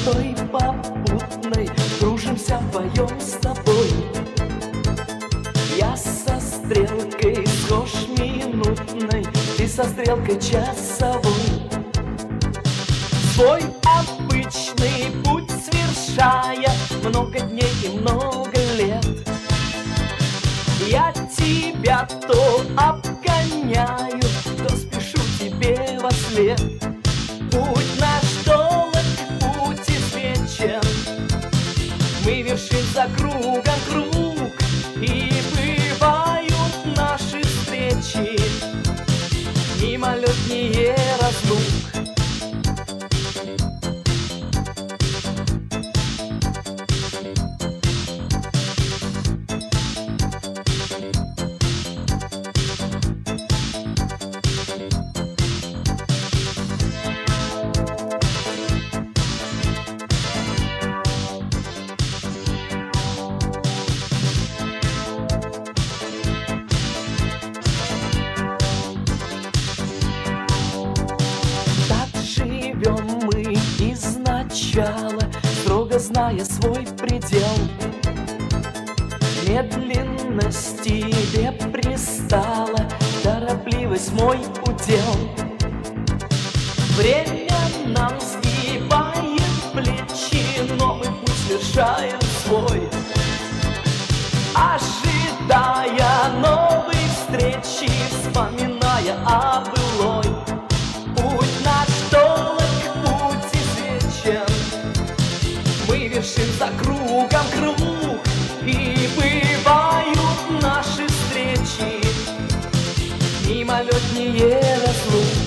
каждой попутной кружимся вдвоем с тобой. Я со стрелкой схож минутной, ты со стрелкой часовой. Свой обычный путь совершая, много дней и много лет, я тебя то обгоняю, то спешу тебе во след. Путь наш долг, путь извечен, мы вершим за кругом круг, и бывают наши встречи мимолетнее разлук. Мы изначала, строго зная свой предел. Медленность тебе пристала, торопливость мой удел. Время нам сгибает плечи, но мы путь совершаем свой, ожидая новой встречи, вспоминая о былой. Путь наш долг, мы вершим за кругом круг, и бывают наши встречи мимолетнее разлук.